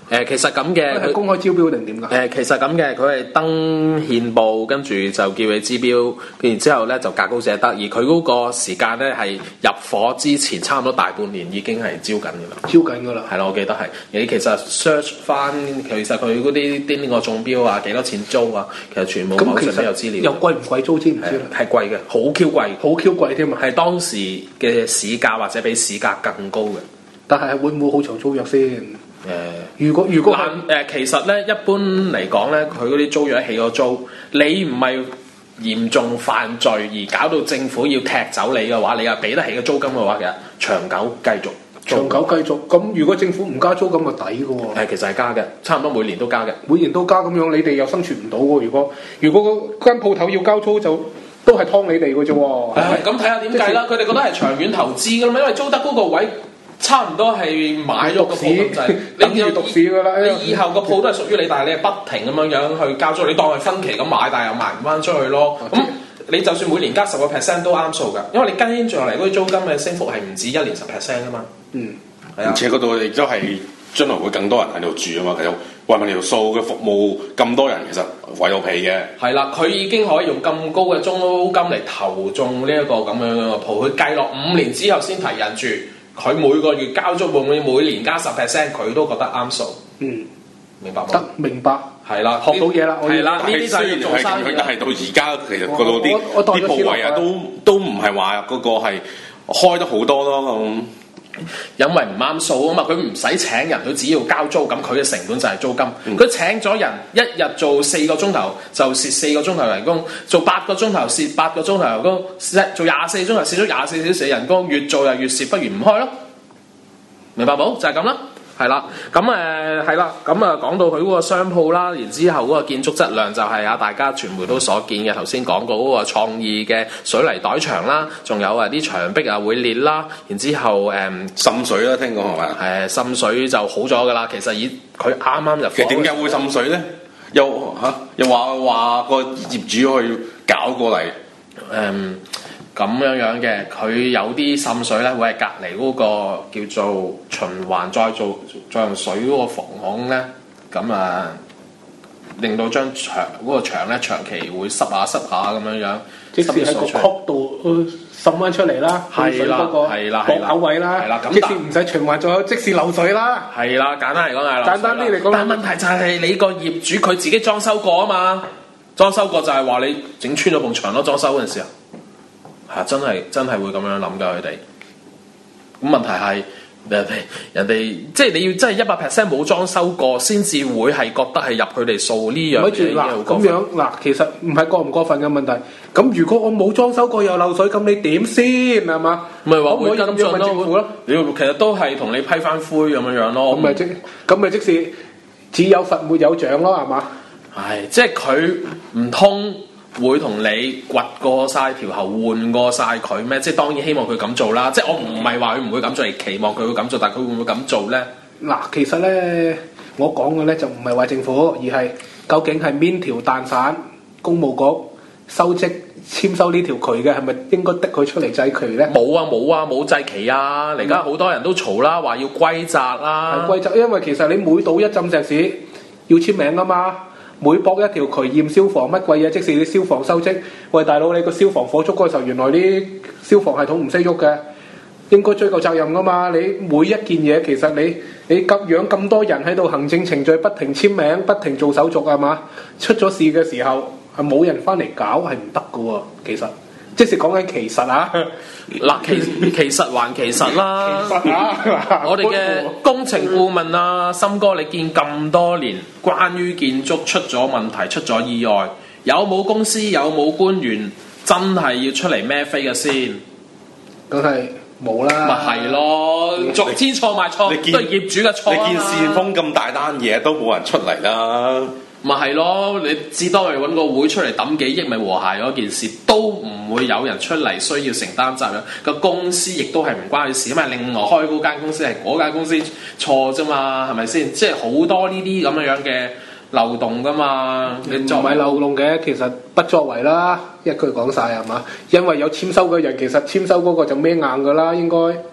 其實咁嘅， 係公開招標定點㗎？ 其實咁嘅，佢係登憲報，跟住就叫你招標，然之後咧就價高者得，而佢嗰個時間咧係入伙之前差唔多大半年已經係招緊㗎啦。 招緊㗎啦。 係咯，我記得係。你其實 search 翻，其實佢嗰啲邊個中標啊，幾多錢租啊，其實全部網上都有資料。 又貴唔貴租知唔知咧？ 係貴嘅，好 Q 貴， 好 Q 貴添啊！ 係當時嘅市價或者比市價更高嘅。 但係會唔會好長租約先？如果其實咧，一般嚟講咧，佢嗰啲租約起咗租，你唔係嚴重犯罪而搞到政府要踢走你嘅話，你又俾得起個租金嘅話，其實長久繼續。 長久繼續，咁如果政府唔加租咁就抵嘅喎。 其實係加嘅，差唔多每年都加嘅。 每年都加咁樣，你哋又生存唔到喎。如果間鋪頭要交租就都係劏你哋嘅啫喎。 咁睇下點計啦？佢哋覺得係長遠投資㗎嘛，因為租得嗰個位。差唔多係買咗個鋪咁滯， 你要讀市㗎啦。 你以後個鋪都係屬於你，但係你係不停咁樣去交租，你當係分期咁買，但係又賣唔翻出去咯。咁你就算每年加10%都啱數㗎，因為你跟住落嚟嗰啲租金嘅升幅係唔止1年10%㗎嘛。係啊。而且嗰度亦都係將來會更多人喺度住啊嘛。其實為埋條數嘅服務咁多人，其實為到皮嘅。係啦，佢已經可以用咁高嘅租金嚟投中呢一個咁樣嘅鋪，佢計落5年之後先提人住。佢每個月交租，每年加10%，佢都覺得啱數。明白冇？ 得明白。 係啦， 學到嘢啦。 係啦，呢啲雖然係咁樣，但係到而家其實嗰度啲鋪位啊，都唔係話嗰個係開得好多咯咁。 因為唔啱數啊嘛，佢唔使請人，佢只要交租，咁佢嘅成本就係租金。佢請咗人，一日做4個鐘頭就蝕4個鐘頭人工，做8個鐘頭蝕8個鐘頭人工，做24個鐘頭蝕咗24小時人工，越做又越蝕，不如唔開咯。明白冇？就係咁啦。係啦，咁係啦，咁講到佢嗰個商鋪啦，然之後嗰個建築質量就係大家傳媒都所見嘅，頭先講過嗰個創意嘅水泥袋牆啦，仲有啲牆壁會裂啦，然之後滲水啦，聽講係咪？ 滲水就好咗噶啦，其實佢啱啱入伙。 其實點解會滲水咧？又話個業主去搞過嚟。 咁樣嘅，佢有啲滲水咧，會係隔離嗰個叫做循環再用水嗰個防洪咧，咁令到張牆嗰個牆咧長期會濕下咁樣， 即使喺個曲度滲翻出嚟啦， 係啦， 駁口位啦，即使唔使循環再有，即使漏水啦， 係啦，簡單嚟講係啦， 簡單啲嚟講， 但問題就係你個業主佢自己裝修過啊嘛，裝修過就係話你整穿咗埲牆咯，裝修嗰陣時候。真係會咁樣諗㗎佢哋。咁問題係人哋即係你要真係100% 冇裝修過，先至會係覺得係入佢哋數呢樣嘢。 咁樣嗱，其實唔係過唔過分嘅問題。咁如果我冇裝修過又漏水，咁你點先係嘛？ 咪話會跟進咯。 你其實都係同你批翻灰咁樣咯。 咁咪即係只有罰沒有獎咯，係嘛？ 係即係佢唔通會同你掘過晒條喉，換過晒佢咩？即係當然希望佢咁做啦。即係我唔係話佢唔會咁做，而期望佢會咁做，但係佢會唔會咁做咧？ 嗱，其實咧，我講嘅咧就唔係話政府，而係究竟係邊條蛋散公務局收職簽收呢條渠嘅，係咪應該的佢出嚟制渠咧？ 冇制期啊！而家好多人都嘈啦，話要歸責啦。 係歸責，因為其實你每倒一浸石屎要簽名噶嘛。每駁一條渠驗消防乜鬼嘢，即使你消防收職，喂大佬，你個消防火燭嗰時候，原來啲消防系統唔識喐嘅，應該追究責任噶嘛？你每一件嘢，其實你急養咁多人喺度，行政程序不停簽名，不停做手續係嘛？出咗事嘅時候係冇人翻嚟搞係唔得噶喎，其實。即係講緊其實啊， 嗱其實還其實啦。 其實啊， 我哋嘅工程顧問啊，森哥，你見咁多年關於建築出咗問題、出咗意外，有冇公司、有冇官員真係要出嚟孭飛嘅先？ 梗係冇啦。 咪係咯，逐天錯埋錯，都係業主嘅錯。 你見市風咁大單嘢都冇人出嚟啦。 咪係咯，你至多咪揾個會出嚟抌幾億，咪和諧嗰件事，都唔會有人出嚟需要承擔責任。個公司亦都係唔關佢事，因為另外開嗰間公司係嗰間公司錯啫嘛，係咪先？即係好多呢啲咁樣嘅漏洞噶嘛。你唔係漏洞嘅，其實不作為啦，一句講晒係嘛？因為有簽收嘅人，其實簽收嗰個就孭硬噶啦，應該。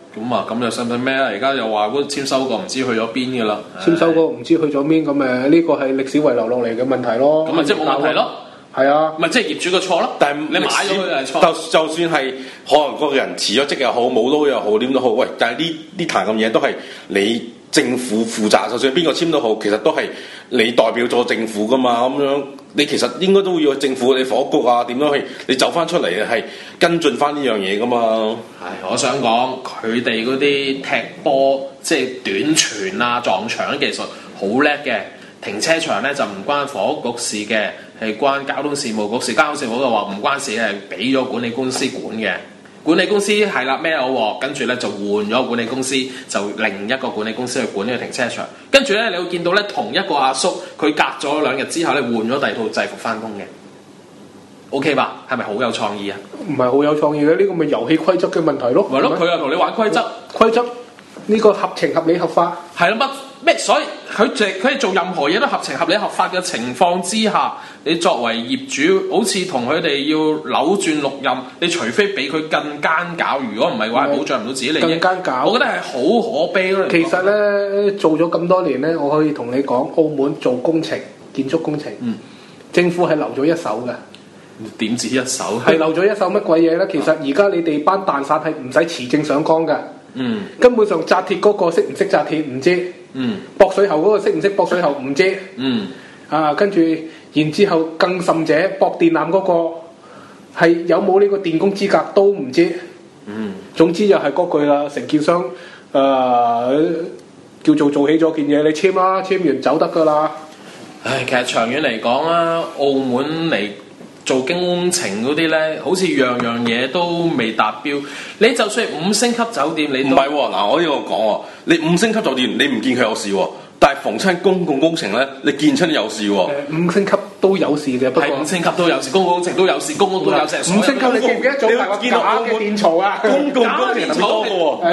咁啊，咁又使唔使咩啊？而家又話嗰簽收過唔知去咗邊嘅啦， 簽收過唔知去咗邊，咁呢個係歷史遺留落嚟嘅問題咯。 咁咪即係冇問題咯。 係啊， 咪即係業主嘅錯咯。 但係你買咗佢係錯。 就算係可能嗰個人辭咗職又好，冇撈又好，點都好，喂！但係呢壇咁嘢都係你政府負責，就算邊個簽都好，其實都係你代表咗政府噶嘛，咁樣你其實應該都要政府你房屋局啊點樣去你走翻出嚟係跟進翻呢樣嘢噶嘛。 係，我想講佢哋嗰啲踢波即係短傳啊撞牆技術好叻嘅，停車場咧就唔關房屋局事嘅，係關交通事務局事。交通事務局就話唔關事，係俾咗管理公司管嘅。管理公司係啦咩我鑊，跟住咧就換咗管理公司，就另一個管理公司去管呢個停車場。跟住咧你會見到咧同一個阿叔，佢隔咗2日之後咧換咗第二套制服翻工嘅。OK 吧？係咪好有創意啊？ 唔係好有創意嘅，呢個咪遊戲規則嘅問題咯。 係咯，佢又同你玩規則， 呢個合情合理合法。 係咯咩？所以佢哋做任何嘢都合情合理合法嘅情況之下，你作為業主，好似同佢哋要扭轉六壬，你除非俾佢更奸狡，如果唔係嘅話，保障唔到自己利益。 更奸狡， 我覺得係好可悲咯。 其實咧，做咗咁多年咧，我可以同你講，澳門做工程、建築工程，政府係留咗一手嘅。 點止一手？ 係留咗一手乜鬼嘢咧？其實而家你哋班蛋散係唔使持證上崗嘅。根本上紮鐵嗰個識唔識紮鐵唔知，駁水喉嗰個識唔識駁水喉唔知，跟住然之後更甚者駁電纜嗰個係有冇呢個電工資格都唔知，總之就係嗰句啦，承建商叫做做起咗件嘢，你簽啦，簽完走得噶啦。 唉，其實長遠嚟講啦，澳門嚟做工程嗰啲咧，好似樣樣嘢都未達標。你就算5星級酒店，你都唔係喎。嗱，我呢個講喎，你5星級酒店你唔見佢有事喎，但係逢親公共工程咧，你見親有事喎。 5星級都有事嘅，不過 5星級都有事，公共工程都有事，公屋都有事。5 星級你記唔記得早排話假嘅電槽啊？ 公共工程特別多嘅喎。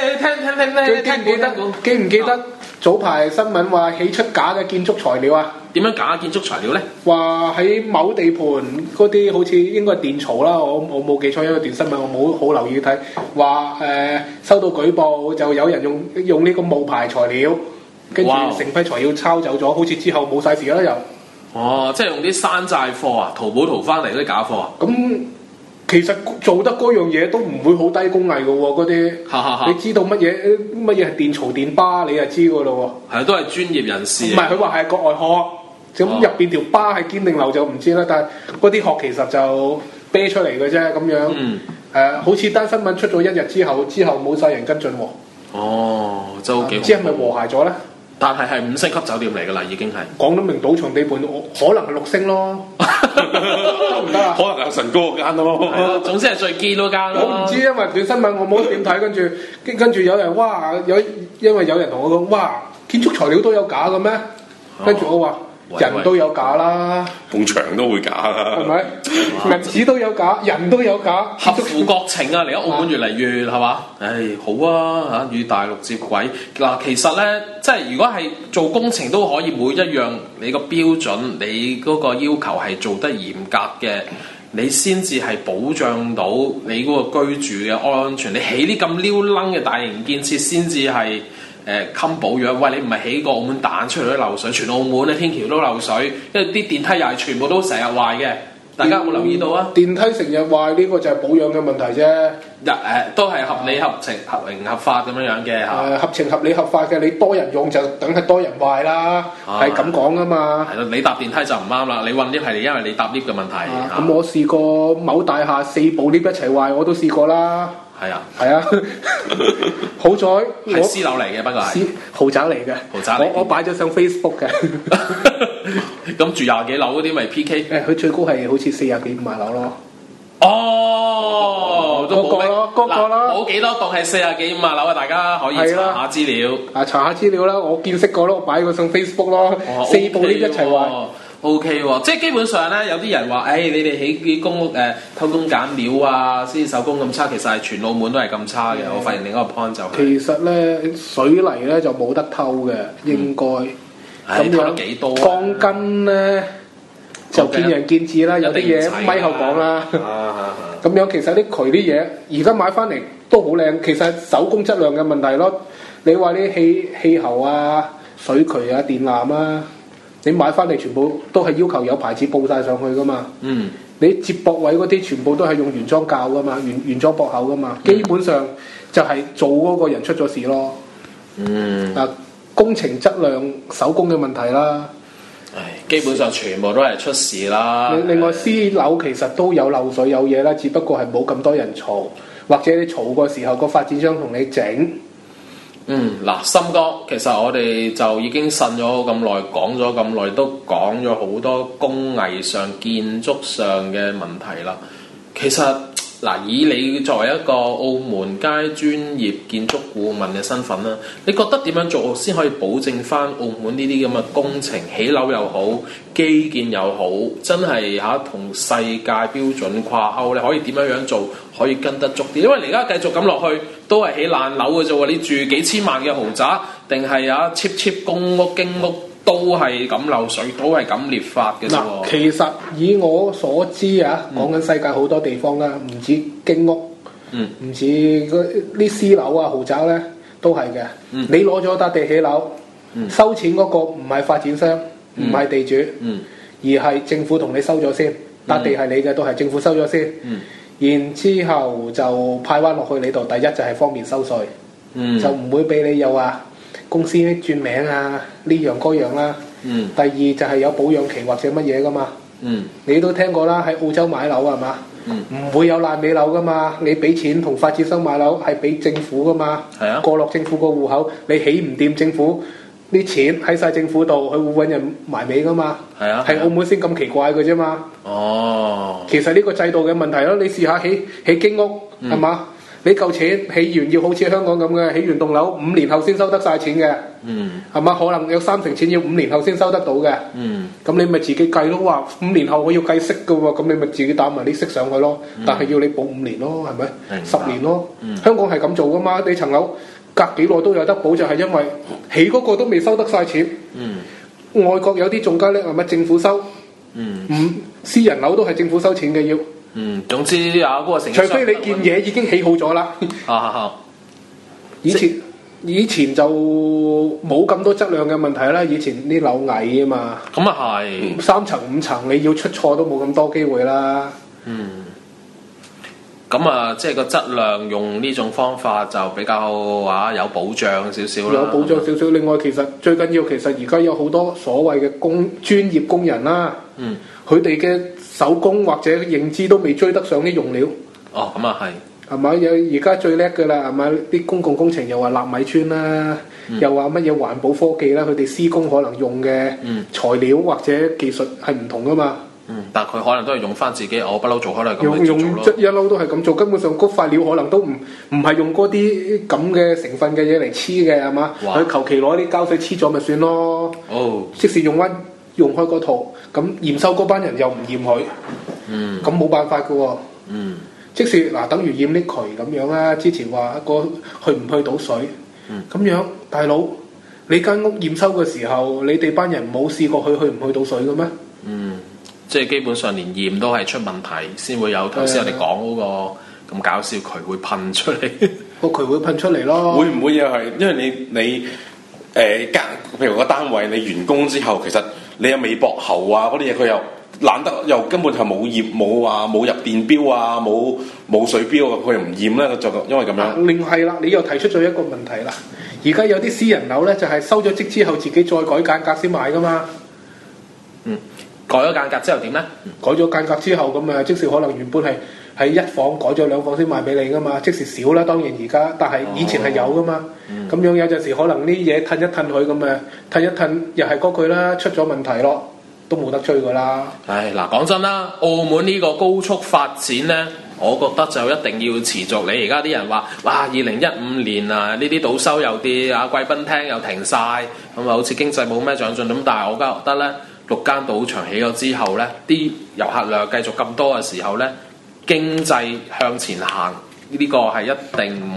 記唔記得早排新聞話起出假嘅建築材料啊？ 點樣假建築材料咧？ 話喺某地盤嗰啲好似應該係電槽啦，我冇記錯，因為段新聞我冇好留意睇。話收到舉報，就有人用呢個冒牌材料，跟住成批材料抄走咗，好似之後冇晒事啦又。哦， 即係用啲山寨貨啊，淘寶淘翻嚟嗰啲假貨啊。 咁其實做得嗰樣嘢都唔會好低工藝嘅喎，嗰啲你知道乜嘢係電槽電巴，你就知嘅咯喎。 係都係專業人士。 唔係佢話係國外學。咁入邊條巴係堅定流就唔知啦，但係嗰啲殼其實就啤出嚟嘅啫咁樣。好似單新聞出咗1日之後冇晒人跟進喎。 哦，就幾好。 唔知係咪和諧咗咧？ 但係5星級酒店嚟㗎啦，已經係講得明賭場地盤，可能係6星咯，得唔得啊？ 可能係神哥嗰間咯。 總之係最堅嗰間咯。 我唔知，因為段新聞我冇點睇，跟住有人因為有人同我講，哇，建築材料都有假嘅咩？跟住我話。人都有假啦， 埲牆都會假啦， 係咪？銀紙都有假，人都有假， 合乎國情啊！嚟緊澳門越嚟越係嘛？唉，好啊嚇，與大陸接軌嗱。其實咧，即係如果係做工程都可以每一樣你個標準，你嗰個要求係做得嚴格嘅，你先至係保障到你嗰個居住嘅安全。你起啲咁撩楞嘅大型建設先至係。襟保養，喂！你唔係起個澳門彈出嚟都漏水，全澳門咧天橋都漏水，因為啲電梯又係全部都成日壞嘅。大家有冇留意到啊？ 電梯成日壞呢個就係保養嘅問題啫。 都係合理合情合情合法咁樣嘅嚇。合情合理合法嘅，你多人用就等係多人壞啦，係咁講噶嘛。 係咯，你搭電梯就唔啱啦，你混 lift 係因為你搭 lift 嘅問題。 咁我試過某大廈4部 lift 一齊壞，我都試過啦。 係啊， 好在係私樓嚟嘅，不過係豪宅嚟嘅。豪宅我擺咗上 Facebook 嘅。 咁住20幾樓嗰啲咪 PK？ 佢最高係好似40幾50樓咯。 哦，都冇嗰個啦， 冇幾多棟係40幾50樓啊！大家可以查下資料。 查下資料啦，我見識過咯，我擺咗上 Facebook 咯。4部 lift 一齊壞。 OK 喎，即係基本上咧，有啲人話，你哋起啲公屋偷工減料啊，先手工咁差，其實係全澳門都係咁差嘅。我發現另一個 point 就係， 其實咧水泥咧就冇得偷嘅，應該咁樣。 偷得幾多？ 鋼筋咧就見仁見智啦，有啲嘢咪後講啦。咁樣其實啲渠啲嘢而家買翻嚟都好靚，其實手工質量嘅問題咯。你話啲氣喉啊、水渠啊、電纜啊，你買翻嚟全部都係要求有牌子報晒上去噶嘛。你接駁位嗰啲全部都係用原裝教噶嘛，原裝駁口噶嘛，基本上就係做嗰個人出咗事咯。工程質量手工嘅問題啦。 基本上全部都係出事啦。 另外私樓其實都有漏水有嘢啦，只不過係冇咁多人嘈，或者你嘈個時候個發展商同你整。 嗱，森哥，其實我哋就已經呻咗咁耐，講咗咁耐，都講咗好多工藝上、建築上嘅問題啦。其實嗱，以你作為一個澳門街專業建築顧問嘅身份啦，你覺得點樣做先可以保證翻澳門呢啲咁嘅工程起樓又好、基建又好，真係同世界標準掛鈎？你可以點樣做可以跟得足啲？因為你而家繼續咁落去，都係起爛樓嘅啫喎！你住幾千萬嘅豪宅，定係cheap 公屋、經屋？都係咁漏水，都係咁裂發嘅啫喎。 其實以我所知講緊世界好多地方啦，唔止經屋，唔止嗰啲私樓啊、豪宅咧，都係嘅。你攞咗笪地起樓，收錢嗰個唔係發展商，唔係地主，而係政府同你收咗先。笪地係你嘅，都係政府收咗先。然之後就派翻落去你度。第一就係方便收稅，就唔會俾你又話公司轉名啊，呢樣嗰樣啦。第二就係有保養期或者乜嘢噶嘛。你都聽過啦，喺澳洲買樓係嘛？唔會有爛尾樓噶嘛。你俾錢同發展商買樓係俾政府噶嘛。過落政府個戶口，你起唔掂政府啲錢喺晒政府度，佢會揾人埋尾噶嘛。係澳門先咁奇怪嘅啫嘛。其實呢個制度嘅問題咯。你試下起經屋係嘛？你夠錢起完要好似香港咁嘅，起完棟樓5年後先收得晒錢嘅，係嘛？可能有30%錢要5年後先收得到嘅。咁你咪自己計咯，話5年後我要計息嘅喎，咁你咪自己打埋啲息上去咯。但係要你補5年咯，係咪？10年咯。香港係咁做噶嘛？你層樓隔幾耐都有得補，就係因為起嗰個都未收得晒錢。外國有啲仲加叻，係咪政府收？私人樓都係政府收錢嘅要。 總之嗰個成，除非你件嘢已經起好咗啦。以前就冇咁多質量嘅問題啦。以前啲樓矮啊嘛。咁啊係。3層5層，你要出錯都冇咁多機會啦。 咁即係個質量用呢種方法就比較有保障少少啦。 有保障少少。另外，其實最緊要，其實而家有好多所謂嘅專業工人啦。佢哋嘅手工或者認知都未追得上啲用料。 咁啊係。係咪而家最叻㗎啦？係咪啲公共工程又話納米村啦，又話乜嘢環保科技啦？佢哋施工可能用嘅材料或者技術係唔同㗎嘛。 但佢可能都係用翻自己，我不嬲做開都係咁用一嬲都係咁做，根本上嗰塊料可能都唔係用嗰啲咁嘅成分嘅嘢嚟黐嘅，係嘛？佢求其攞啲膠水黐咗咪算咯。即使用開嗰套，咁驗收嗰班人又唔驗佢，咁冇辦法㗎喎。即使等於驗啲渠咁樣啦，之前話去唔去到水，咁樣大佬，你間屋驗收嘅時候，你哋班人冇試過去唔去到水嘅咩？ 即係基本上連驗都係出問題，先會有頭先我哋講嗰個咁搞笑渠會噴出嚟。 個渠會噴出嚟咯。 會唔會又係因為你譬如個單位你完工之後，其實你有尾駁喉啊嗰啲嘢，佢又懶得又根本係冇入電錶啊，冇水錶啊，佢又唔驗咧，就因為咁樣。 另係啦，你又提出咗一個問題啦。而家有啲私人樓咧，就係收咗則之後自己再改間隔先買噶嘛。 改咗間隔之後點咧？ 改咗間隔之後咁即使可能原本係喺1房改咗2房先賣俾你噶嘛，即使少啦，當然而家，但係以前係有噶嘛。咁樣有陣時可能啲嘢褪一褪佢咁褪一褪又係嗰句啦，出咗問題咯，都冇得追噶啦。 講真啦，澳門呢個高速發展咧，我覺得就一定要持續。你而家啲人話，哇，2015年呢啲賭收又跌，貴賓廳又停晒，咁好似經濟冇咩長進咁。但係我覺得咧，6間賭場起咗之後咧，啲遊客量繼續咁多嘅時候咧，經濟向前行，呢個係一定唔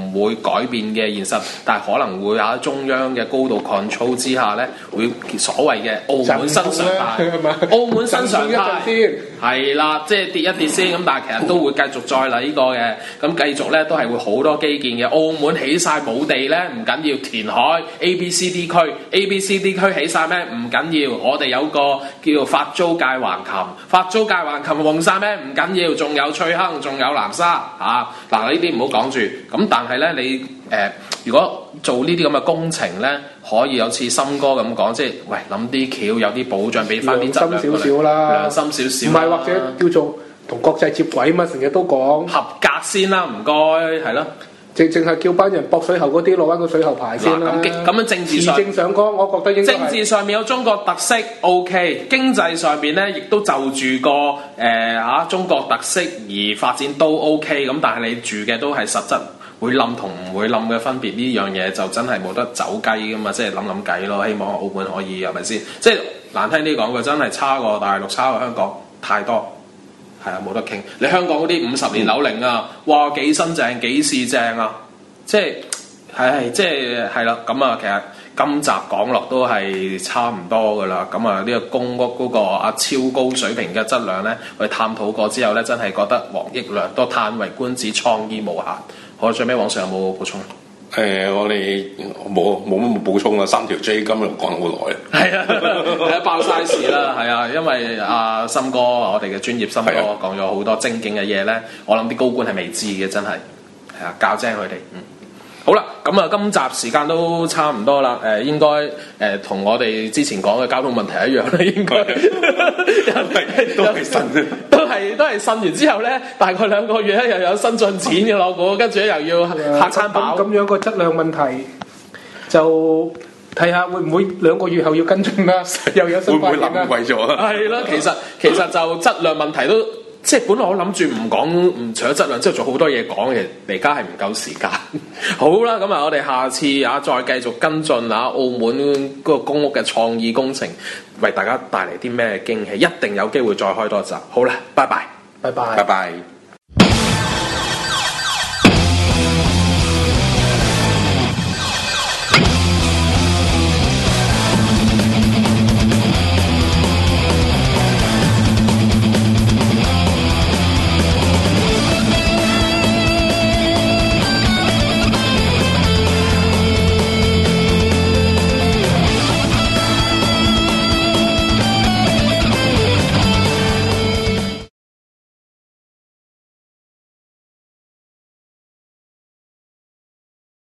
唔會改變嘅現實，但係可能會喺中央嘅高度 control 之下咧，會所謂嘅澳門新常態，澳門新常態係啦，即係跌一跌先咁，但係其實都會繼續再嚟呢個嘅，咁繼續咧都係會好多基建嘅。澳門起晒冇地咧唔緊要，填海 A、B、C、D 區起晒咩唔緊要，我哋有個叫做發租界橫琴旺晒咩唔緊要，仲有翠亨，仲有南沙嚇。嗱呢啲唔好講住，咁但係咧你如果做呢啲咁嘅工程咧，可以有似森哥咁講，即係喂諗啲橋有啲保障，俾翻啲質量良心少少啦， 良心少少， 唔係或者叫做同國際接軌嘛，成日都講合格先啦，唔該係咯。 淨係叫班人駁水喉嗰啲攞翻個水喉牌先啦。 咁樣政治上時政上綱，我覺得應該政治上面有中國特色 OK， 經濟上邊咧亦都就住個中國特色而發展都 OK。咁但係你住嘅都係實質會冧同唔會冧嘅分別，呢樣嘢就真係冇得走雞噶嘛，即係諗計咯。希望澳門可以係咪先？即係難聽啲講句，真係差過大陸，差過香港太多。係啊，冇得傾。你香港嗰啲50年樓齡啊，哇幾新淨幾市正啊！即係即係係啦。咁啊，其實今集講落都係差唔多噶啦。咁啊，呢個公屋嗰個超高水平嘅質量咧，我哋探討過之後咧，真係覺得黃益良都嘆為觀止，創意無限。好，最尾網上有冇補充？ 我哋冇乜補充啦，3條 J 今日講咗好耐。係啊，爆晒事啦，係啊，因為森哥我哋嘅專業森哥講咗好多精警嘅嘢咧，我諗啲高官係未知嘅，真係係啊，教精佢哋。好啦，咁啊，今集時間都差唔多啦。應該同我哋之前講嘅交通問題一樣啦，應該都係新嘅， 都係新完之後咧，大概2個月咧又有新進展嘅咯，我跟住咧又要客餐飽。咁樣個質量問題就睇下會唔會2個月後要跟進啦，又有新發現啦。會唔會臨貴咗啊？ 係啦，其實就質量問題都。即係本來我諗住唔講，除咗質量之後仲好多嘢講嘅，而家係唔夠時間。好啦，咁啊，我哋下次再繼續跟進澳門嗰個公屋嘅創意工程，為大家帶嚟啲咩驚喜，一定有機會再開多一集。好啦，拜拜， 拜拜， 拜拜。